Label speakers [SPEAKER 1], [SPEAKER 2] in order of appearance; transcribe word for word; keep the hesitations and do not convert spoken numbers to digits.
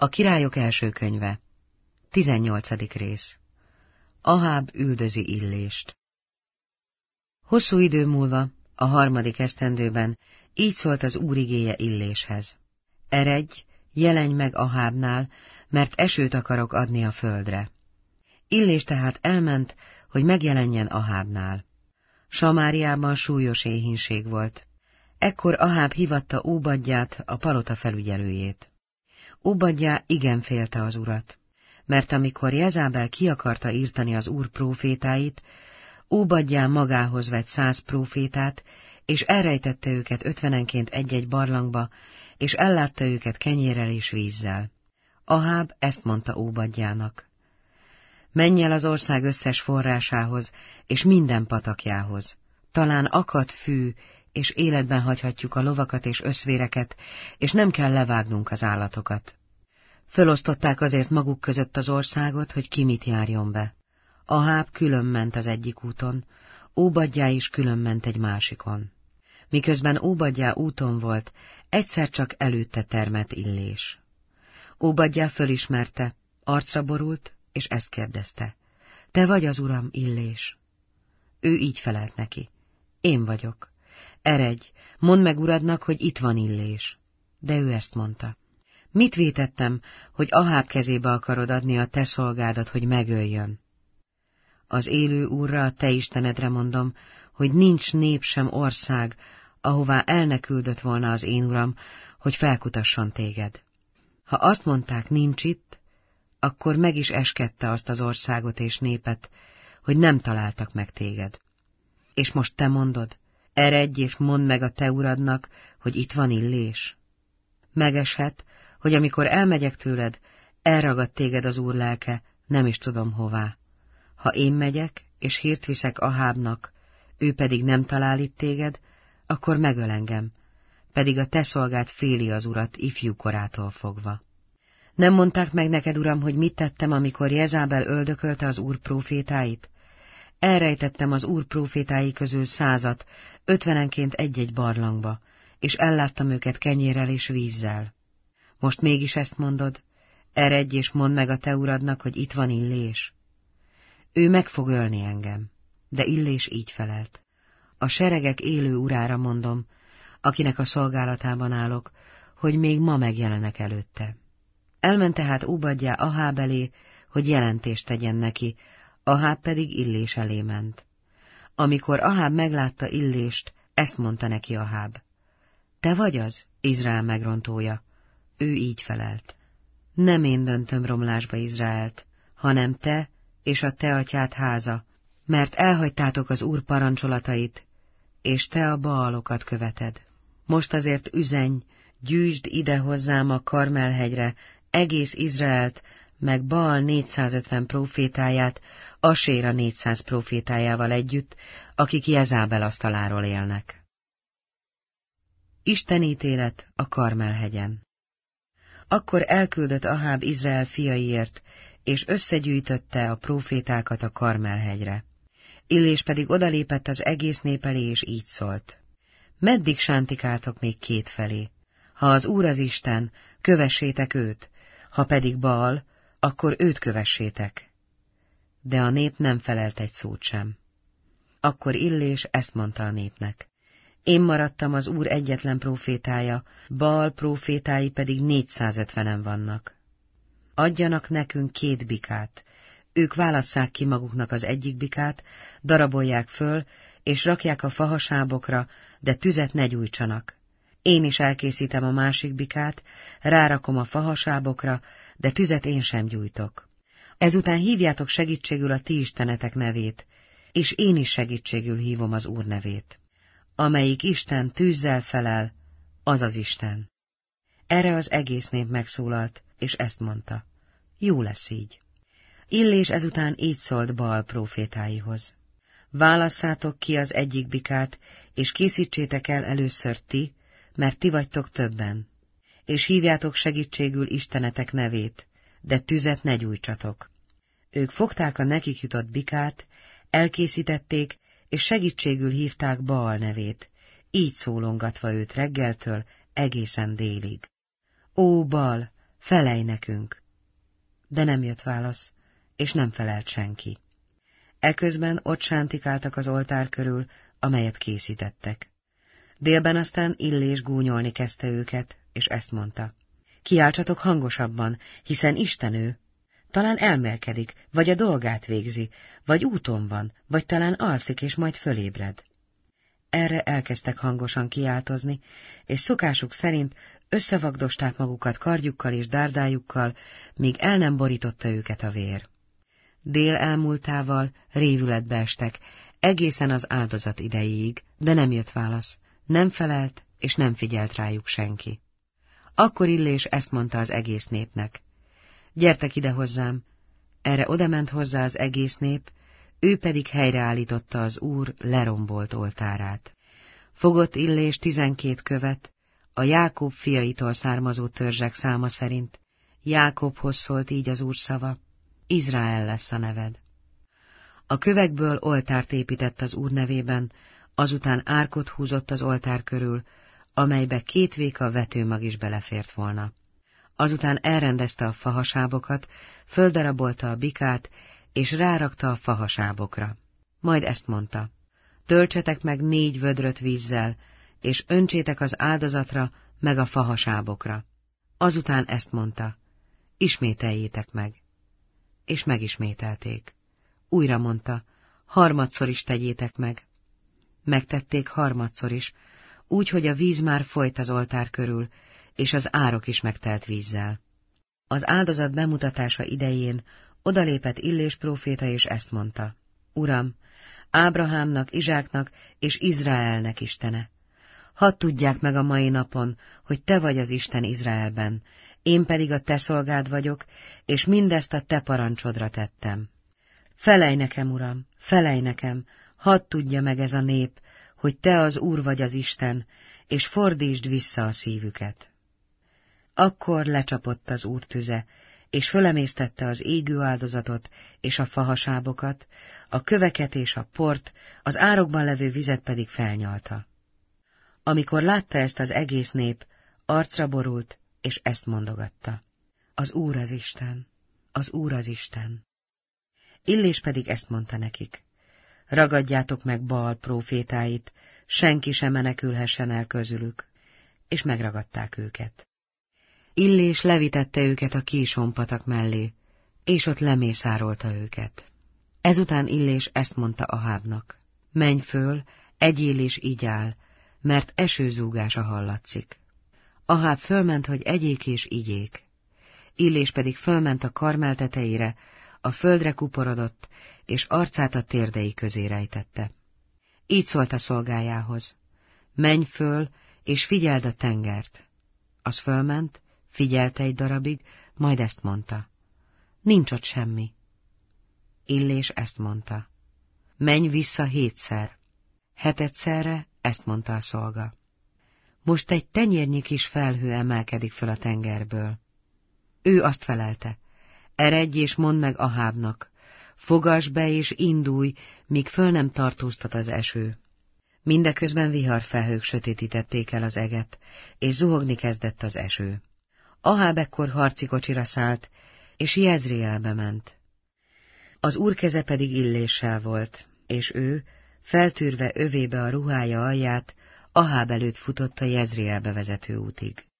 [SPEAKER 1] A királyok első könyve. tizennyolcadik rész. Aháb üldözi Illést. Hosszú idő múlva, a harmadik esztendőben így szólt az Úr igéje Illéshez. Eredj, jelenj meg Ahábnál, mert esőt akarok adni a földre. Illés tehát elment, hogy megjelenjen Ahábnál. Samáriában súlyos éhínség volt. Ekkor Aháb hívatta Óbadját, a palota felügyelőjét. Óbadjá igen félte az urat, mert amikor Jezábel ki akarta írtani az Úr prófétáit, Óbadjá magához vett száz prófétát, és elrejtette őket ötvenenként egy-egy barlangba, és ellátta őket kenyérrel és vízzel. Aháb ezt mondta Óbadjának: menj el az ország összes forrásához, és minden patakjához. Talán akad fű, és életben hagyhatjuk a lovakat és öszvéreket, és nem kell levágnunk az állatokat. Fölosztották azért maguk között az országot, hogy ki mit járjon be. Aháb külön ment az egyik úton, Óbadjá is külön ment egy másikon. Miközben Óbadjá úton volt, egyszer csak előtte termett Illés. Óbadjá fölismerte, arcra borult, és ezt kérdezte: te vagy az uram, Illés? Ő így felelt neki: én vagyok. Eredj, mondd meg uradnak, hogy itt van Illés. De ő ezt mondta: mit vétettem, hogy Aháb kezébe akarod adni a te szolgádat, hogy megöljön? Az élő Úrra, a te Istenedre mondom, hogy nincs nép sem ország, ahová el ne küldött volna az én uram, hogy felkutasson téged. Ha azt mondták, nincs itt, akkor meg is eskedte azt az országot és népet, hogy nem találtak meg téged. És most te mondod: eredj és mondd meg a te uradnak, hogy itt van Illés. Megeshet, hogy amikor elmegyek tőled, elragad téged az Úr lelke, nem is tudom hová. Ha én megyek, és hírt viszek Ahábnak, ő pedig nem talál itt téged, akkor megöl engem, pedig a te szolgád féli az urat ifjú korától fogva. Nem mondták meg neked, uram, hogy mit tettem, amikor Jezábel öldökölte az Úr prófétáit? Elrejtettem az Úr prófétái közül százat, ötvenenként egy-egy barlangba, és elláttam őket kenyérrel és vízzel. Most mégis ezt mondod: eredj és mondd meg a te uradnak, hogy itt van Illés. Ő meg fog ölni engem. De Illés így felelt: a seregek élő urára mondom, akinek a szolgálatában állok, hogy még ma megjelenek előtte. Elment tehát Óbadjá Aháb elé, hogy jelentést tegyen neki, Aháb pedig Illés elé ment. Amikor Aháb meglátta Illést, ezt mondta neki Aháb: te vagy az, Izrael megrontója? Ő így felelt: nem én döntöm romlásba Izraelt, hanem te és a te atyád háza, mert elhagytátok az Úr parancsolatait, és te a baalokat követed. Most azért üzenj, gyűjtsd ide hozzám a Karmel-hegyre egész Izraelt, meg Baal négyszázötven prófétáját, Aséra négyszáz prófétájával együtt, akik Jezábel asztaláról élnek. Isten ítélet a Karmel-hegyen. Akkor elküldött Aháb Izrael fiaiért, és összegyűjtötte a prófétákat a Karmel-hegyre. Illés pedig odalépett az egész nép elé, és így szólt: meddig sántikáltok még kétfelé? Ha az Úr az Isten, kövessétek őt, ha pedig Baal, akkor őt kövessétek. De a nép nem felelt egy szót sem. Akkor Illés ezt mondta a népnek: én maradtam az Úr egyetlen prófétája, Baal prófétái pedig négyszázötvenen vannak. Adjanak nekünk két bikát, ők válasszák ki maguknak az egyik bikát, darabolják föl, és rakják a fahasábokra, de tüzet ne gyújtsanak. Én is elkészítem a másik bikát, rárakom a fahasábokra, de tüzet én sem gyújtok. Ezután hívjátok segítségül a ti istenetek nevét, és én is segítségül hívom az Úr nevét. Amelyik Isten tűzzel felel, az az Isten. Erre az egész nép megszólalt, és ezt mondta: jó lesz így. Illés ezután így szólt Baal prófétáihoz: válasszátok ki az egyik bikát, és készítsétek el először ti, mert ti vagytok többen, és hívjátok segítségül istenetek nevét, de tüzet ne gyújtsatok. Ők fogták a nekik jutott bikát, elkészítették, és segítségül hívták Baal nevét, így szólongatva őt reggeltől egészen délig. Ó, Baal, felelj nekünk. De nem jött válasz, és nem felelt senki. Eközben ott sántikáltak az oltár körül, amelyet készítettek. Délben aztán Illés gúnyolni kezdte őket, és ezt mondta. Kiáltsatok hangosabban, hiszen Isten ő. Talán elmélkedik, vagy a dolgát végzi, vagy úton van, vagy talán alszik, és majd fölébred. Erre elkezdtek hangosan kiáltozni, és szokásuk szerint összevagdosták magukat kardjukkal és dárdájukkal, míg el nem borította őket a vér. Dél elmúltával révületbe estek, egészen az áldozat idejéig, de nem jött válasz, nem felelt, és nem figyelt rájuk senki. Akkor Illés ezt mondta az egész népnek. Gyertek ide hozzám! Erre odament hozzá az egész nép, ő pedig helyreállította az Úr lerombolt oltárát. Fogott Illés tizenkét követ, a Jákob fiaitól származó törzsek száma szerint. Jákobhoz szólt így az Úr szava, Izrael lesz a neved. A kövekből oltárt épített az Úr nevében, azután árkot húzott az oltár körül, amelybe két véka vetőmag is belefért volna. Azután elrendezte a fahasábokat, földarabolta a bikát, és rárakta a fahasábokra. Majd ezt mondta, töltsetek meg négy vödröt vízzel, és öntsétek az áldozatra, meg a fahasábokra. Azután ezt mondta, ismételjétek meg. És megismételték. Újra mondta, harmadszor is tegyétek meg. Megtették harmadszor is, úgy, hogy a víz már folyt az oltár körül, és az árok is megtelt vízzel. Az áldozat bemutatása idején odalépett Illés próféta, és ezt mondta, Uram, Ábrahámnak, Izsáknak és Izraelnek Istene, hadd tudják meg a mai napon, hogy te vagy az Isten Izraelben, én pedig a te szolgád vagyok, és mindezt a te parancsodra tettem. Felelj nekem, Uram, felelj nekem, hadd tudja meg ez a nép, hogy te az Úr vagy az Isten, és fordítsd vissza a szívüket. Akkor lecsapott az Úr tüze, és fölemésztette az égő áldozatot és a fahasábokat, a köveket és a port, az árokban levő vizet pedig felnyalta. Amikor látta ezt az egész nép, arcra borult, és ezt mondogatta. Az Úr az Isten, az Úr az Isten. Illés pedig ezt mondta nekik. Ragadjátok meg Baal prófétáit, senki sem menekülhessen el közülük, és megragadták őket. Illés levitette őket a Kíson patak mellé, és ott lemészárolta őket. Ezután Illés ezt mondta Ahábnak. Menj föl, egyél és igyál, mert esőzúgása hallatszik. Aháb fölment, hogy egyék és igyék. Illés pedig fölment a Karmel tetejére, a földre kuporodott, és arcát a térdei közé rejtette. Így szólt a szolgájához. Menj föl, és figyeld a tengert. Az fölment, figyelte egy darabig, majd ezt mondta. Nincs ott semmi. Illés ezt mondta. Menj vissza hétszer. Hetedszerre ezt mondta a szolga. Most egy tenyérnyi kis felhő emelkedik föl a tengerből. Ő azt felelte. Eredj és mondd meg Ahábnak. Fogass be és indulj, míg föl nem tartóztat az eső. Mindeközben viharfelhők sötétítették el az eget, és zuhogni kezdett az eső. Aháb ekkor harci kocsira szállt, és Jezréelbe ment. Az Úr keze pedig Illéssel volt, és ő, feltűrve övébe a ruhája alját, Aháb előtt futott a Jezréelbe vezető útig.